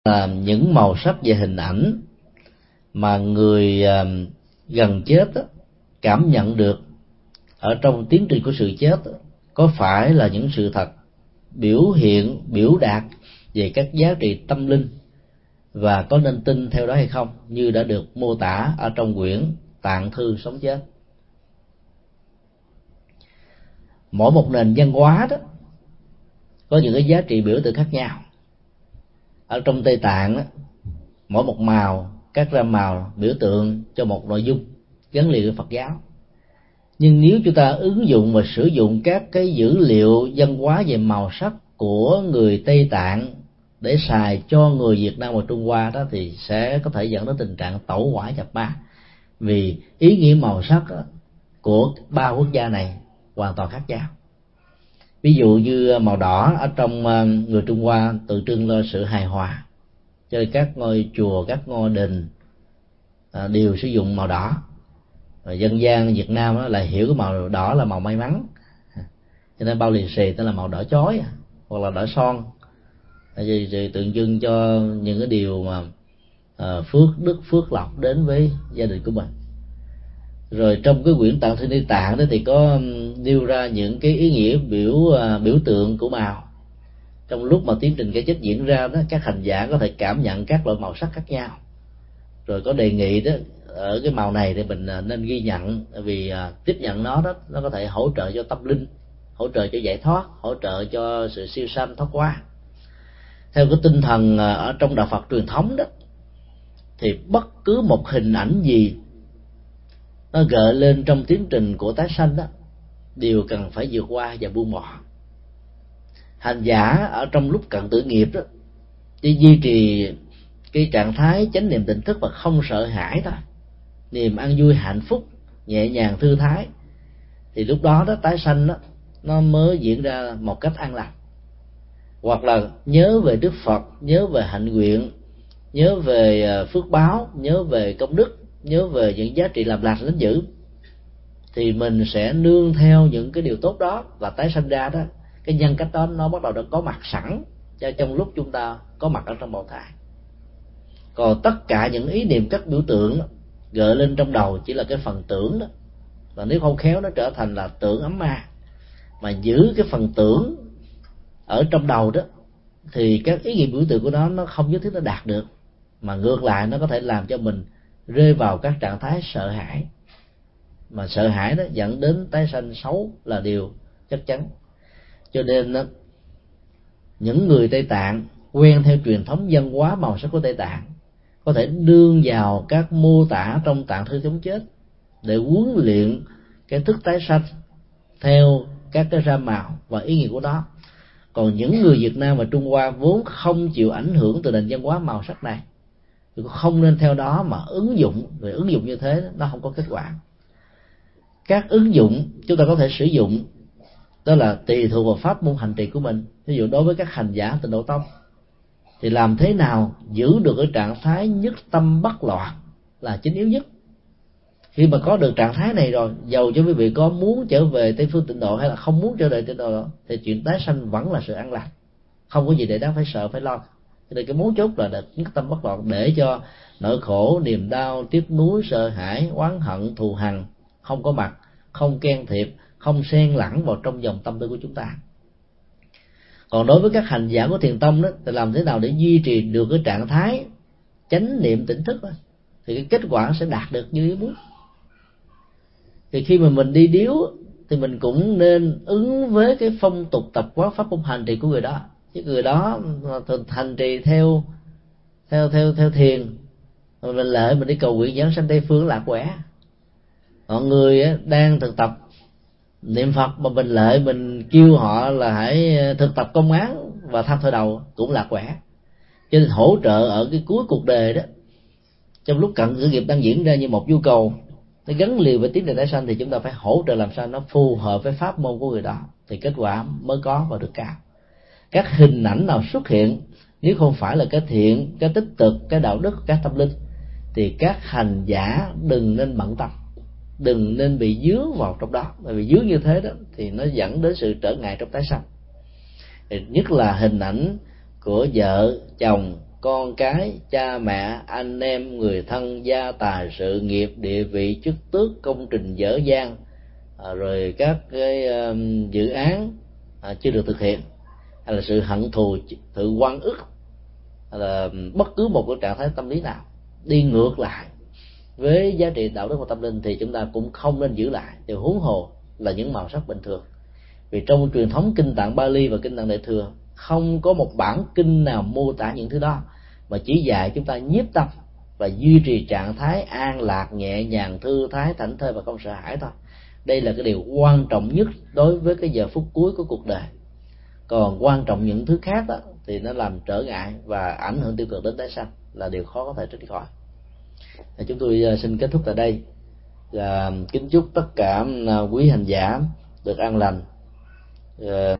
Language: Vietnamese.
là những màu sắc về hình ảnh mà người gần chết cảm nhận được ở trong tiến trình của sự chết có phải là những sự thật biểu hiện, biểu đạt về các giá trị tâm linh, và có nên tin theo đó hay không, như đã được mô tả ở trong quyển Tạng Thư Sống Chết. Mỗi một nền văn hóa đó có những cái giá trị biểu tượng khác nhau. Ở trong Tây Tạng đó, mỗi một màu cắt ra màu biểu tượng cho một nội dung gắn liền với Phật giáo. Nhưng nếu chúng ta ứng dụng và sử dụng các cái dữ liệu văn hóa về màu sắc của người Tây Tạng để xài cho người Việt Nam và Trung Hoa đó, thì sẽ có thể dẫn đến tình trạng tẩu hỏa nhập ma, vì ý nghĩa màu sắc của ba quốc gia này hoàn toàn khác nhau. Ví dụ như màu đỏ ở trong người Trung Hoa tượng trưng là sự hài hòa, cho nên các ngôi chùa, các ngôi đền đều sử dụng màu đỏ. Và dân gian Việt Nam lại hiểu cái màu đỏ là màu may mắn, cho nên bao lì xì tên là màu đỏ chói hoặc là đỏ son, thì tượng trưng cho những cái điều mà phước đức, phước lộc đến với gia đình của mình. Rồi trong cái quyển Tạng Thư Ni Tạng đó thì có nêu ra những cái ý nghĩa biểu tượng của màu. Trong lúc mà tiến trình cái chết diễn ra đó, các hành giả có thể cảm nhận các loại màu sắc khác nhau, rồi có đề nghị đó ở cái màu này thì mình nên ghi nhận, vì tiếp nhận nó đó, nó có thể hỗ trợ cho tâm linh, hỗ trợ cho giải thoát, hỗ trợ cho sự siêu sanh thoát qua. Theo cái tinh thần ở trong đạo Phật truyền thống đó, thì bất cứ một hình ảnh gì nó gợi lên trong tiến trình của tái sanh đó đều cần phải vượt qua và buông bỏ. Hành giả ở trong lúc cận tử nghiệp đó chỉ duy trì cái trạng thái chánh niệm tỉnh thức và không sợ hãi thôi, niềm an vui hạnh phúc, nhẹ nhàng thư thái, thì lúc đó đó tái sanh đó nó mới diễn ra một cách an lành. Hoặc là nhớ về Đức Phật, nhớ về hạnh nguyện, nhớ về phước báo, nhớ về công đức, nhớ về những giá trị làm lành lánh dữ, thì mình sẽ nương theo những cái điều tốt đó, và tái sanh ra đó, cái nhân cách đó nó bắt đầu đã có mặt sẵn cho trong lúc chúng ta có mặt ở trong bào thai. Còn tất cả những ý niệm các biểu tượng đó, gợi lên trong đầu chỉ là cái phần tưởng đó, và nếu không khéo nó trở thành là tưởng ấm ma. Mà giữ cái phần tưởng ở trong đầu đó thì các ý nghĩa biểu tượng của nó không nhất thiết nó đạt được, mà ngược lại nó có thể làm cho mình rơi vào các trạng thái sợ hãi, mà sợ hãi đó dẫn đến tái sanh xấu là điều chắc chắn. Cho nên đó, những người Tây Tạng quen theo truyền thống văn hóa màu sắc của Tây Tạng có thể đương vào các mô tả trong Tạng Thư Sống Chết để huấn luyện cái thức tái sanh theo các cái ra màu và ý nghĩa của nó. Còn những người Việt Nam và Trung Hoa vốn không chịu ảnh hưởng từ nền văn hóa màu sắc này thì không nên theo đó mà ứng dụng. Vì ứng dụng như thế nó không có kết quả. Các ứng dụng chúng ta có thể sử dụng đó là tùy thuộc vào pháp môn hành trì của mình. Ví dụ đối với các hành giả Tịnh Độ Tông thì làm thế nào giữ được cái trạng thái nhất tâm bất loạn là chính yếu nhất. Khi mà có được trạng thái này rồi, dầu cho quý vị có muốn trở về Tây Phương Tịnh Độ hay là không muốn trở về Tịnh Độ, thì chuyện tái sanh vẫn là sự an lạc, không có gì để đáng phải sợ phải lo. Cho nên cái mấu chốt là được nhất tâm bất loạn, để cho nỗi khổ, niềm đau, tiếc nuối, sợ hãi, oán hận, thù hằn không có mặt, không can thiệp, không xen lẫn vào trong dòng tâm tư của chúng ta. Còn đối với các hành giả của Thiền Tông đó, thì làm thế nào để duy trì được cái trạng thái chánh niệm tỉnh thức đó, thì cái kết quả sẽ đạt được như ý muốn. Thì khi mà mình đi điếu thì mình cũng nên ứng với cái phong tục tập quán pháp môn hành trì của người đó. Chứ người đó hành trì theo thiền, mình lại mình đi cầu nguyện giảng sanh Tây Phương lạc quẻ. Mọi người đang thực tập niệm Phật mà mình lại mình kêu họ là hãy thực tập công án và tham thở đầu cũng lạc quẻ. Cho nên hỗ trợ ở cái cuối cuộc đời đó, trong lúc cận tử nghiệp đang diễn ra như một nhu cầu nó gắn liền với tiến trình tái sanh, thì chúng ta phải hỗ trợ làm sao nó phù hợp với pháp môn của người đó, thì kết quả mới có và được cao. Các hình ảnh nào xuất hiện nếu không phải là cái thiện, cái tích cực, cái đạo đức, cái tâm linh, thì các hành giả đừng nên bận tâm, đừng nên bị dướng vào trong đó. Bởi vì dướng như thế đó thì nó dẫn đến sự trở ngại trong tái sanh. Nhất là hình ảnh của vợ chồng, con cái, cha mẹ, anh em, người thân, gia tài, sự nghiệp, địa vị, chức tước, công trình dở dang, rồi các cái dự án chưa được thực hiện, hay là sự hận thù, sự oan ức, hay là bất cứ một cái trạng thái tâm lý nào đi ngược lại với giá trị đạo đức và tâm linh, thì chúng ta cũng không nên giữ lại, thì huống hồ là những màu sắc bình thường. Vì trong truyền thống kinh tạng Bali và kinh tạng Đại thừa không có một bản kinh nào mô tả những thứ đó, mà chỉ dạy chúng ta nhiếp tâm và duy trì trạng thái an lạc, nhẹ nhàng, thư thái, thảnh thơi và không sợ hãi thôi. Đây là cái điều quan trọng nhất đối với cái giờ phút cuối của cuộc đời. Còn quan trọng những thứ khác đó thì nó làm trở ngại và ảnh hưởng tiêu cực đến tái sanh, là điều khó có thể tránh khỏi. Chúng tôi xin kết thúc tại đây, và kính chúc tất cả quý hành giả được an lành.